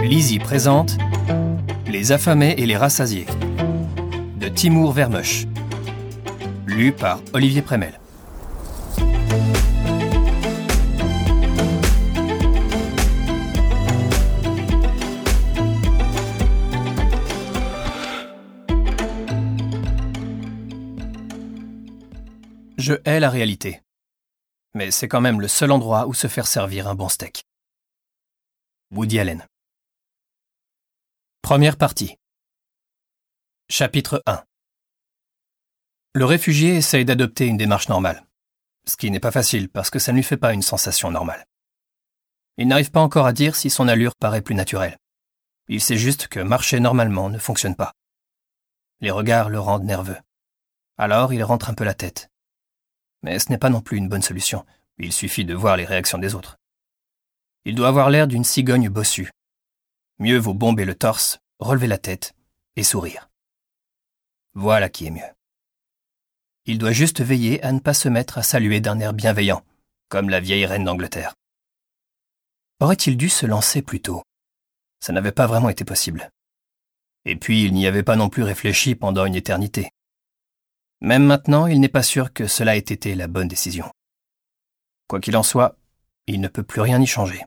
Lizzie présente Les affamés et les rassasiés de Timur Vermeuch, lu par Olivier Prémel. Je hais la réalité, mais c'est quand même le seul endroit où se faire servir un bon steak. Woody Allen. Première partie. Chapitre 1. Le réfugié essaye d'adopter une démarche normale, ce qui n'est pas facile parce que ça ne lui fait pas une sensation normale. Il n'arrive pas encore à dire si son allure paraît plus naturelle. Il sait juste que marcher normalement ne fonctionne pas. Les regards le rendent nerveux. Alors il rentre un peu la tête. Mais ce n'est pas non plus une bonne solution. Il suffit de voir les réactions des autres. Il doit avoir l'air d'une cigogne bossue. Mieux vaut bomber le torse, relever la tête et sourire. Voilà qui est mieux. Il doit juste veiller à ne pas se mettre à saluer d'un air bienveillant, comme la vieille reine d'Angleterre. Aurait-il dû se lancer plus tôt? Ça n'avait pas vraiment été possible. Et puis il n'y avait pas non plus réfléchi pendant une éternité. Même maintenant, il n'est pas sûr que cela ait été la bonne décision. Quoi qu'il en soit, il ne peut plus rien y changer.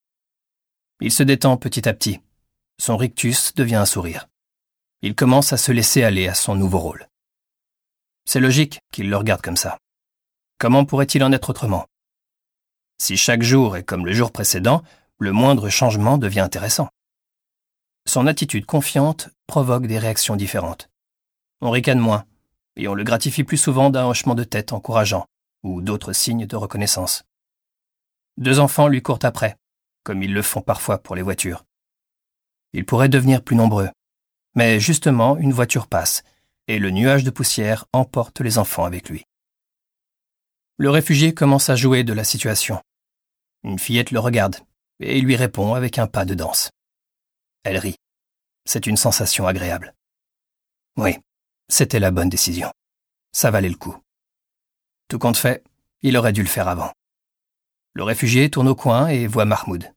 Il se détend petit à petit. Son rictus devient un sourire. Il commence à se laisser aller à son nouveau rôle. C'est logique qu'il le regarde comme ça. Comment pourrait-il en être autrement? Si chaque jour est comme le jour précédent, le moindre changement devient intéressant. Son attitude confiante provoque des réactions différentes. On ricane moins, et on le gratifie plus souvent d'un hochement de tête encourageant ou d'autres signes de reconnaissance. 2 enfants lui courent après, comme ils le font parfois pour les voitures. Ils pourraient devenir plus nombreux, mais justement une voiture passe et le nuage de poussière emporte les enfants avec lui. Le réfugié commence à jouer de la situation. Une fillette le regarde et lui répond avec un pas de danse. Elle rit. C'est une sensation agréable. Oui, c'était la bonne décision. Ça valait le coup. Tout compte fait, il aurait dû le faire avant. Le réfugié tourne au coin et voit Mahmoud.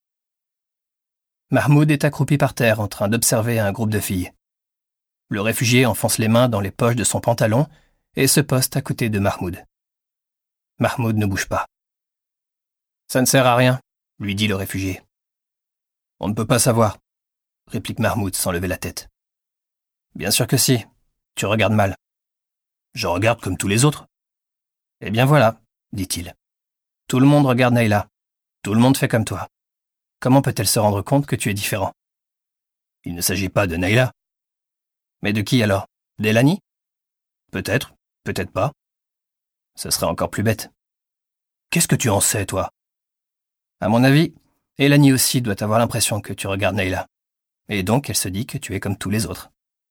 Mahmoud est accroupi par terre en train d'observer un groupe de filles. Le réfugié enfonce les mains dans les poches de son pantalon et se poste à côté de Mahmoud. Mahmoud ne bouge pas. « Ça ne sert à rien », lui dit le réfugié. « On ne peut pas savoir », réplique Mahmoud sans lever la tête. « Bien sûr que si, tu regardes mal. »« Je regarde comme tous les autres. »« Eh bien voilà, » dit-il. « Tout le monde regarde Naïla. Tout le monde fait comme toi. Comment peut-elle se rendre compte que tu es différent? Il ne s'agit pas de Naïla. Mais de qui alors? D'Elani? Peut-être, peut-être pas. Ce serait encore plus bête. Qu'est-ce que tu en sais, toi? À mon avis, Elani aussi doit avoir l'impression que tu regardes Naïla. Et donc elle se dit que tu es comme tous les autres.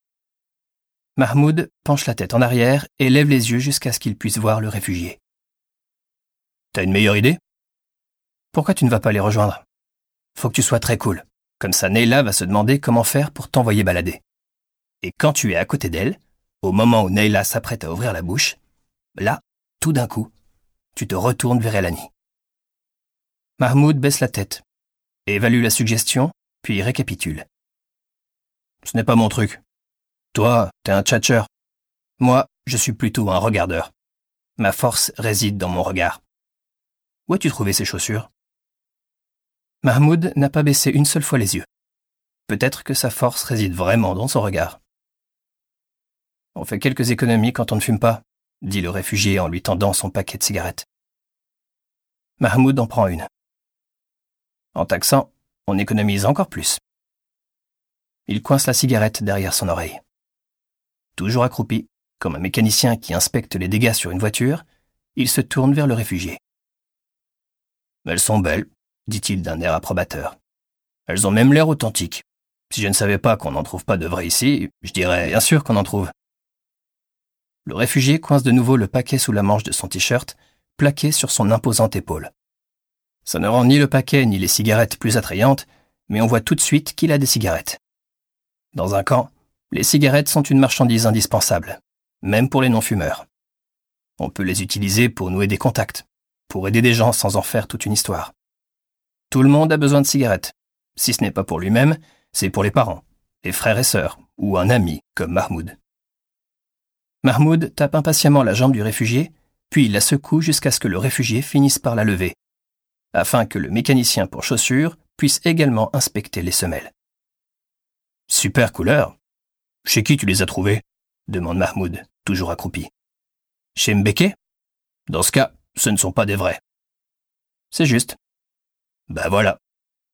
Mahmoud penche la tête en arrière et lève les yeux jusqu'à ce qu'il puisse voir le réfugié. T'as une meilleure idée? Pourquoi tu ne vas pas les rejoindre? Faut que tu sois très cool. Comme ça, Naïla va se demander comment faire pour t'envoyer balader. Et quand tu es à côté d'elle, au moment où Naïla s'apprête à ouvrir la bouche, là, tout d'un coup, tu te retournes vers Elani. Mahmoud baisse la tête, évalue la suggestion, puis récapitule. Ce n'est pas mon truc. Toi, t'es un tchatcheur. Moi, je suis plutôt un regardeur. Ma force réside dans mon regard. Où as-tu trouvé ces chaussures? Mahmoud n'a pas baissé une seule fois les yeux. Peut-être que sa force réside vraiment dans son regard. On fait quelques économies quand on ne fume pas, dit le réfugié en lui tendant son paquet de cigarettes. Mahmoud en prend une. En taxant, on économise encore plus. Il coince la cigarette derrière son oreille. Toujours accroupi, comme un mécanicien qui inspecte les dégâts sur une voiture, il se tourne vers le réfugié. « Elles sont belles, » dit-il d'un air approbateur. « Elles ont même l'air authentiques. Si je ne savais pas qu'on n'en trouve pas de vraies ici, je dirais bien sûr qu'on en trouve. » Le réfugié coince de nouveau le paquet sous la manche de son t-shirt, plaqué sur son imposante épaule. Ça ne rend ni le paquet ni les cigarettes plus attrayantes, mais on voit tout de suite qu'il a des cigarettes. Dans un camp, les cigarettes sont une marchandise indispensable, même pour les non-fumeurs. On peut les utiliser pour nouer des contacts, pour aider des gens sans en faire toute une histoire. Tout le monde a besoin de cigarettes. Si ce n'est pas pour lui-même, c'est pour les parents, les frères et sœurs, ou un ami comme Mahmoud. Mahmoud tape impatiemment la jambe du réfugié, puis il la secoue jusqu'à ce que le réfugié finisse par la lever, afin que le mécanicien pour chaussures puisse également inspecter les semelles. « Super couleur. Chez qui tu les as trouvées ?» demande Mahmoud, toujours accroupi. « Chez Mbeke ? Dans ce cas, ce ne sont pas des vrais. »« C'est juste. »« Ben voilà. »« Quoi ?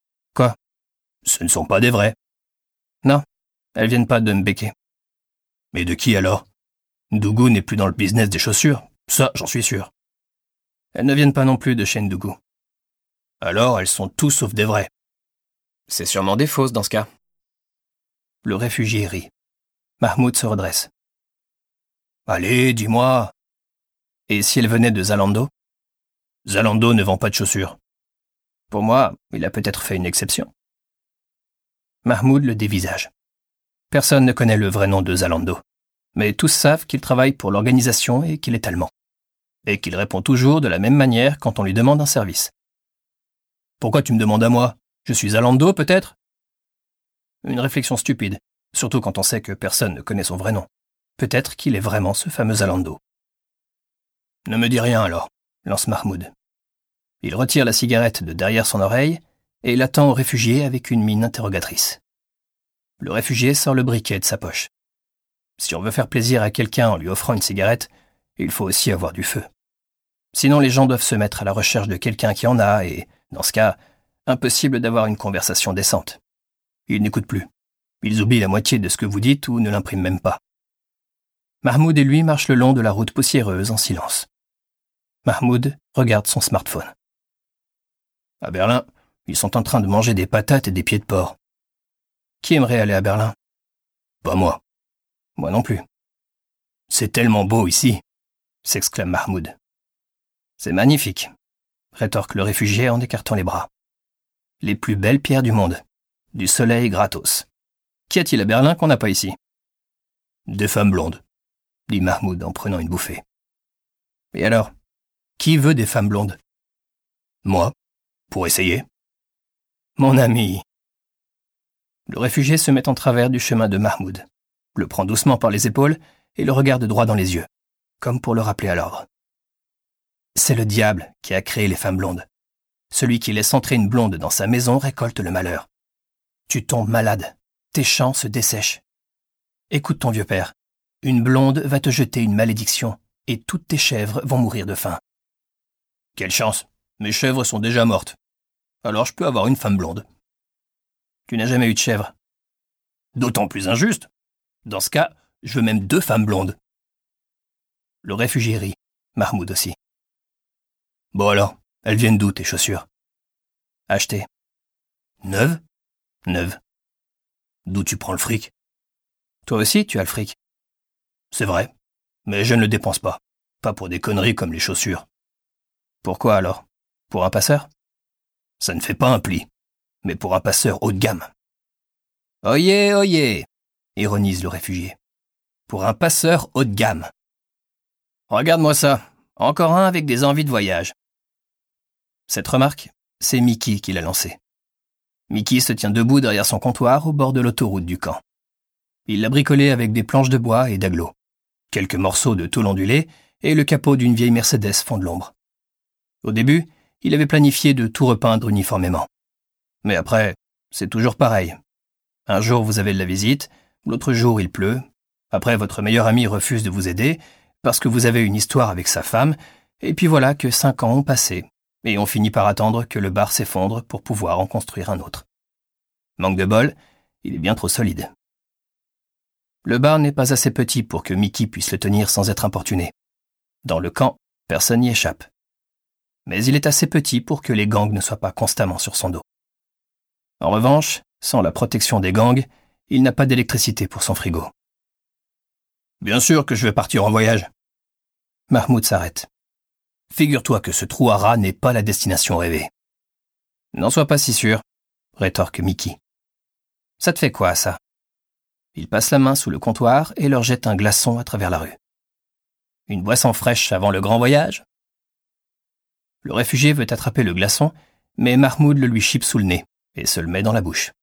Ce ne sont pas des vrais. »« Non, elles viennent pas de Mbeke. »« Mais de qui alors ? Ndougou n'est plus dans le business des chaussures, ça j'en suis sûr. »« Elles ne viennent pas non plus de chez Ndougou. »« Alors elles sont tout sauf des vrais. »« C'est sûrement des fausses dans ce cas. » Le réfugié rit. Mahmoud se redresse. « Allez, dis-moi. »« Et si elle venait de Zalando ? » ?»« Zalando ne vend pas de chaussures. »« Pour moi, il a peut-être fait une exception. » Mahmoud le dévisage. Personne ne connaît le vrai nom de Zalando, mais tous savent qu'il travaille pour l'organisation et qu'il est allemand, et qu'il répond toujours de la même manière quand on lui demande un service. « Pourquoi tu me demandes à moi ? Je suis Zalando, peut-être ?» Une réflexion stupide, surtout quand on sait que personne ne connaît son vrai nom. Peut-être qu'il est vraiment ce fameux Zalando. « Ne me dis rien alors, » lance Mahmoud. Il retire la cigarette de derrière son oreille et l'attend au réfugié avec une mine interrogatrice. Le réfugié sort le briquet de sa poche. Si on veut faire plaisir à quelqu'un en lui offrant une cigarette, il faut aussi avoir du feu. Sinon les gens doivent se mettre à la recherche de quelqu'un qui en a et, dans ce cas, impossible d'avoir une conversation décente. Ils n'écoutent plus. Ils oublient la moitié de ce que vous dites ou ne l'impriment même pas. Mahmoud et lui marchent le long de la route poussiéreuse en silence. Mahmoud regarde son smartphone. À Berlin, ils sont en train de manger des patates et des pieds de porc. Qui aimerait aller à Berlin ? Pas moi. Moi non plus. C'est tellement beau ici, s'exclame Mahmoud. C'est magnifique, rétorque le réfugié en écartant les bras. Les plus belles pierres du monde. Du soleil gratos. Qu'y a-t-il à Berlin qu'on n'a pas ici ? Des femmes blondes, dit Mahmoud en prenant une bouffée. Et alors, qui veut des femmes blondes ? Moi, pour essayer. Mon ami. Le réfugié se met en travers du chemin de Mahmoud, le prend doucement par les épaules et le regarde droit dans les yeux, comme pour le rappeler à l'ordre. C'est le diable qui a créé les femmes blondes. Celui qui laisse entrer une blonde dans sa maison récolte le malheur. Tu tombes malade, tes champs se dessèchent. Écoute ton vieux père, une blonde va te jeter une malédiction et toutes tes chèvres vont mourir de faim. Quelle chance, mes chèvres sont déjà mortes. Alors je peux avoir une femme blonde. Tu n'as jamais eu de chèvre. D'autant plus injuste. Dans ce cas, je veux même 2 femmes blondes. Le réfugié rit, Mahmoud aussi. Bon alors, elles viennent d'où tes chaussures ? Achetées. Neuves ? Neuves. D'où tu prends le fric ? Toi aussi, tu as le fric. C'est vrai, mais je ne le dépense pas. Pas pour des conneries comme les chaussures. Pourquoi alors ? Pour un passeur ? Ça ne fait pas un pli, mais pour un passeur haut de gamme. Oyez, oyez, ironise le réfugié. Pour un passeur haut de gamme. Regarde-moi ça, encore un avec des envies de voyage. Cette remarque, c'est Mickey qui l'a lancée. Mickey se tient debout derrière son comptoir au bord de l'autoroute du camp. Il l'a bricolé avec des planches de bois et d'agglos, quelques morceaux de tôle ondulée et le capot d'une vieille Mercedes fond de l'ombre. Au début, il avait planifié de tout repeindre uniformément. Mais après, c'est toujours pareil. Un jour vous avez de la visite, l'autre jour il pleut, après votre meilleur ami refuse de vous aider parce que vous avez une histoire avec sa femme, et puis voilà que 5 ans ont passé, et on finit par attendre que le bar s'effondre pour pouvoir en construire un autre. Manque de bol, il est bien trop solide. Le bar n'est pas assez petit pour que Mickey puisse le tenir sans être importuné. Dans le camp, personne n'y échappe. Mais il est assez petit pour que les gangs ne soient pas constamment sur son dos. En revanche, sans la protection des gangs, il n'a pas d'électricité pour son frigo. Bien sûr que je vais partir en voyage. Mahmoud s'arrête. Figure-toi que ce trou à rats n'est pas la destination rêvée. N'en sois pas si sûr, rétorque Mickey. Ça te fait quoi, ça ? Il passe la main sous le comptoir et leur jette un glaçon à travers la rue. Une boisson fraîche avant le grand voyage ? Le réfugié veut attraper le glaçon, mais Mahmoud le lui chipe sous le nez et se le met dans la bouche.